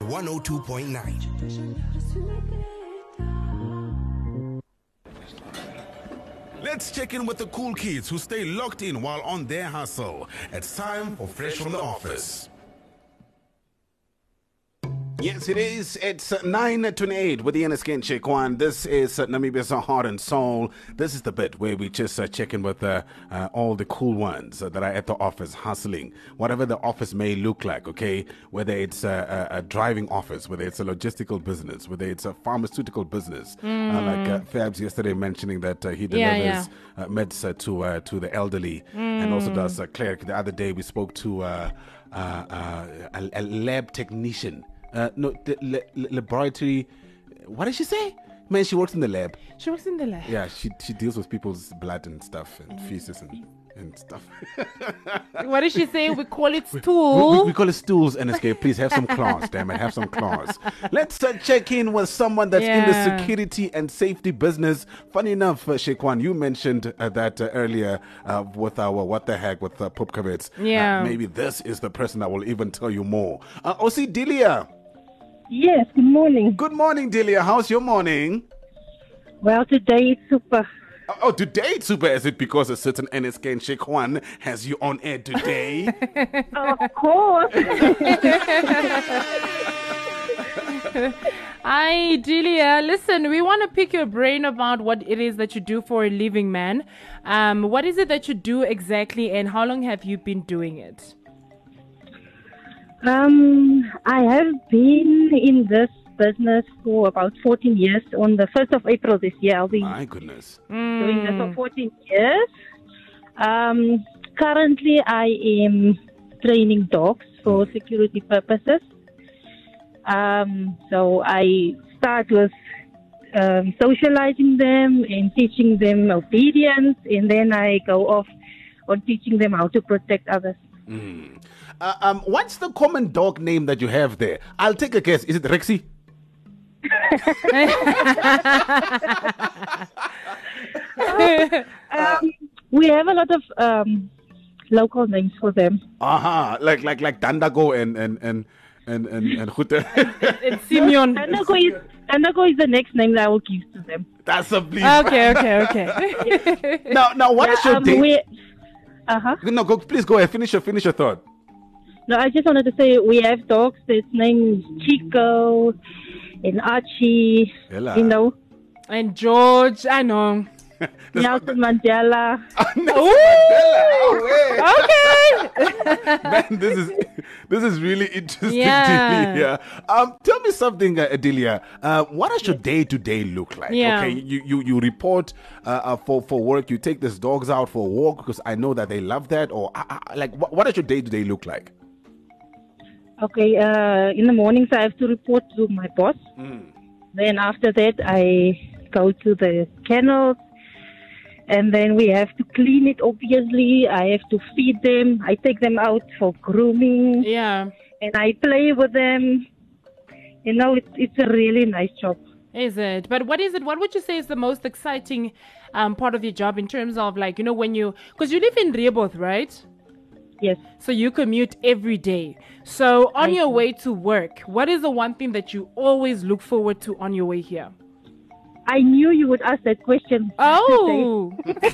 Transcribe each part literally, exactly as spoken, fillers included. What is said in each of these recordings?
one oh two point nine. Let's check in with the cool kids who stay locked in while on their hustle. It's time for Fresh from the Office. Yes, it is. It's nine twenty-eight with the N S K and Shekwan. This is uh, Namibia's Heart and Soul. This is the bit where we just uh, check in with uh, uh, all the cool ones uh, that are at the office hustling. Whatever the office may look like, okay? Whether it's a, a, a driving office, whether it's a logistical business, whether it's a pharmaceutical business. Mm. Uh, like uh, Fabs yesterday mentioning that uh, he delivers Yeah, yeah. Uh, meds uh, to uh, to the elderly. Mm. And also does uh, cleric. The other day we spoke to uh, uh, uh, a, a lab technician. Uh, no, the la- la- laboratory. What did she say? Man, she works in the lab. She works in the lab. Yeah, she she deals with people's blood and stuff and feces and, and stuff. What did she say? We call it We, stool. we, we call it stools, N S K. Please have some claws, damn it. Have some claws. Let's uh, check in with someone that's in the Yeah. security and safety business. Funny enough, uh, Shekwan, you mentioned uh, that uh, earlier uh, with our What the Heck with uh, Pupkavitz. Yeah. Uh, maybe this is the person that will even tell you more. Uh, O C Delia. Yes, good morning. Good morning, Delia. How's your morning? Well, today it's super. Oh, oh, today it's super. Is it because a certain N S K and Shekwan has you on air today? Of course. Hi, Delia. Listen, we want to pick your brain about what it is that you do for a living, man. Um, what is it that you do exactly, and how long have you been doing it? um, I have been in this business for about fourteen years. On the first of April this year, I'll be My goodness. doing this for fourteen years. Um, currently, I am training dogs for security purposes. Um, so I start with um, socializing them and teaching them obedience, and then I go off on teaching them how to protect others. Mm. Uh, um, what's the common dog name that you have there? I'll take a guess. Is it Rexy? Um, we have a lot of um, local names for them. Aha, like like like Dandago and and and and and, and Goete. It's Simeon. Tandago is, Tandago is the next name that I will give to them. That's a please. Okay, okay, okay. Now now what is Yeah, your um, day? we- uh-huh. No, go please go ahead. Finish your finish your thought. No, I just wanted to say we have dogs. Its name is Chico and Archie. Hela. You know, And George, I know. Nelson Mandela. Okay. Man, this is this is really interesting, Yeah. Delia. Um, tell me something, uh, Delia. Uh, what does your day to day look like? Yeah. Okay, you you you report uh, uh, for for work. You take these dogs out for a walk because I know that they love that. Or uh, uh, like, what, what does your day to day look like? Okay, uh, in the mornings I have to report to my boss. Then after that I go to the kennels. And then we have to clean it, obviously. I have to feed them. I take them out for grooming. Yeah. And I play with them. You know, it's, it's a really nice job. Is it? But what is it? What would you say is the most exciting um, part of your job in terms of, like, you know, when you, because you live in Rehboth, right? Yes. So you commute every day. So on I your do. way to work, what is the one thing that you always look forward to on your way here? I knew you would ask that question. Oh.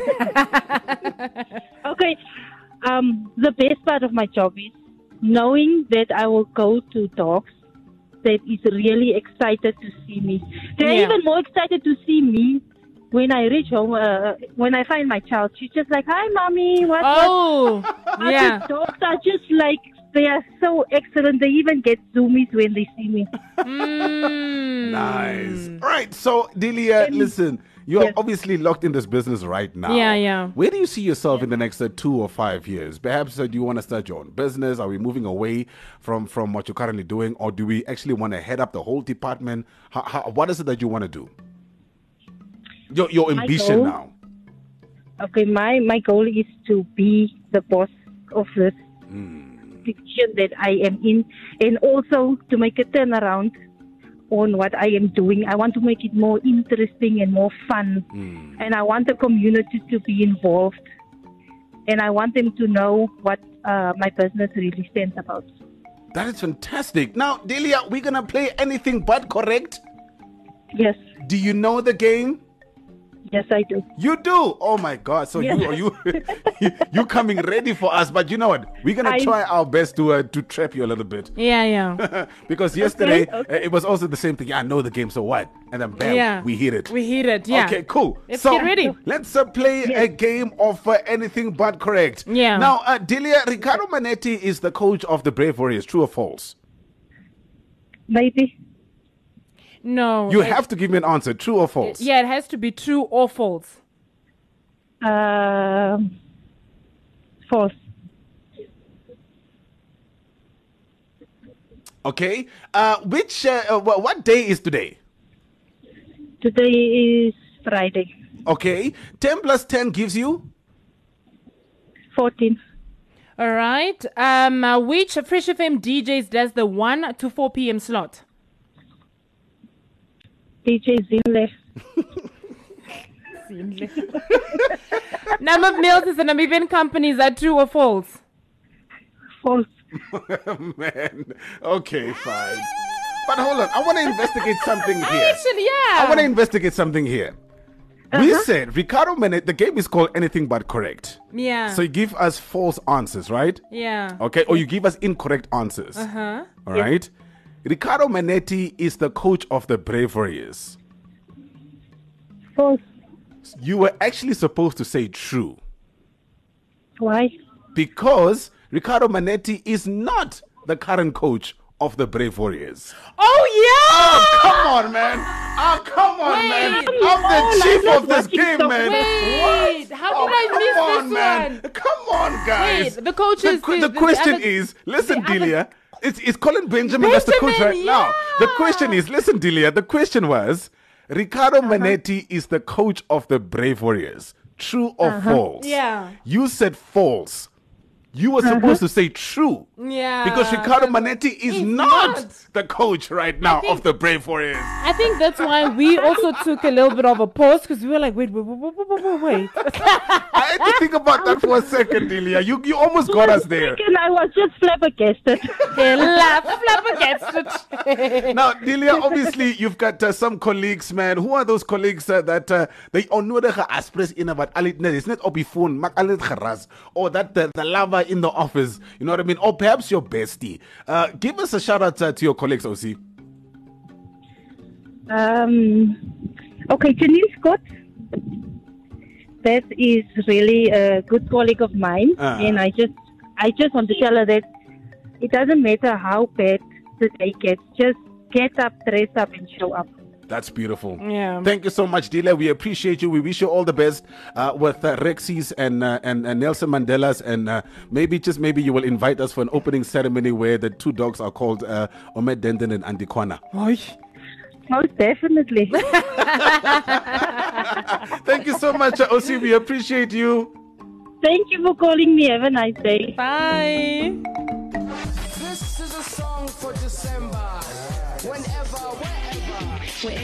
Okay. Um, the best part of my job is knowing that I will go to dogs that is really excited to see me. They're Yeah. even more excited to see me when I reach home. Uh, when I find my child, she's just like, "Hi, mommy. What?" Oh. what? Yeah. The dogs are just like, they are so excellent. They even get zoomies when they see me. Mm. Nice. All right. So, Delia, listen, you are Yes. obviously locked in this business right now. Yeah, yeah. Where do you see yourself in the next uh, two or five years? Perhaps uh, do you want to start your own business? Are we moving away from, from what you're currently doing? Or do we actually want to head up the whole department? How, how, what is it that you want to do? Your, your My ambition goal? now. Okay, my, my goal is to be the boss of this division that I am in, and also to make a turnaround on what I am doing. I want to make it more interesting and more fun, and I want the community to be involved, and I want them to know what uh, my business really stands about. That is fantastic. Now, Delia, we're going to play anything but correct. Yes. Do you know the game? Yes, I do. You do? Oh my God! So Yes. you you you you coming ready for us? But you know what? We're gonna I- try our best to uh, to trap you a little bit Yeah, yeah. because yesterday okay. uh, it was also the same thing. Yeah, I know the game, so what? And then bam, Yeah. we hit it. We hit it, yeah. Okay, cool. Let's so get ready. Let's uh, play a game of uh, anything but correct. Yeah. Now, uh, Delia, Ricardo Manetti is the coach of the Brave Warriors. True or false? Maybe. No. You it- have to give me an answer. True or false? Yeah, it has to be true or false. Um, false. Okay. Uh, which uh, uh, wha- what day is today? Today is Friday. Okay. ten plus ten gives you. fourteen. All right. Um, uh, which Fresh F M D Js does the one to four p.m. slot? D J Zinle. Number of meals is the Namibian companies are true or false? False. Man. Okay, fine. But hold on. I want to investigate something here. Actually, yeah. I want to investigate something here. We said Ricardo Manetti, the game is called anything but correct. Yeah. So you give us false answers, right? yeah. Okay. Or you give us incorrect answers. Uh-huh. All right. Ricardo Manetti is the coach of the Brave Warriors. False. You were actually supposed to say true Why? because Ricardo Manetti is not the current coach of the Brave Warriors. Oh, yeah. Oh, come on, man. Oh, come on, Wait. man. Come I'm on, the I'm chief not of this watching game, the- man. Wait, What? how did Oh, I come miss on, this man. one? Come on, guys. Wait, the coach The, is que- the- the the question other- is, listen, the other- Delia. It's, it's Colin Benjamin, that's the coach right Benjamin, now. The yeah. question is, listen, Delia. The question was, Ricardo Manetti is the coach of the Brave Warriors. True or false? Yeah. You said false. You were supposed to say true. Yeah. Because Ricardo Manetti is He's not, not. the coach right now think- of the Brave Warriors. I think that's why we also took a little bit of a pause because we were like, wait, wait, wait, wait, wait, wait, wait. I had to think about that for a second, Delia. You you almost got us there. And I was just flabbergasted. They laugh, flabbergasted. Now, Delia, obviously you've got uh, some colleagues, man. Who are those colleagues uh, that uh, they onnodige aspres in about it's not op die phone, mak al dit geras, or that the, the lover in the office, you know what I mean? Or perhaps your bestie. Uh, give us a shout out uh, to your colleagues, O C. Um, okay, Janine Scott. That is really a good colleague of mine, Ah. and I just, I just want to tell her that it doesn't matter how bad the day gets. Just get up, dress up, and show up. That's beautiful. Yeah. Thank you so much, Delia. We appreciate you. We wish you all the best uh, with uh, Rexy's and, uh, and and Nelson Mandela's, and uh, maybe just maybe you will invite us for an opening ceremony where the two dogs are called uh, Omed Denden and Andy Kwana. Most definitely. Thank you so much, uh, O C. We appreciate you. Thank you for calling me. Have a nice day. Bye. This is a song for December. Whenever, wherever.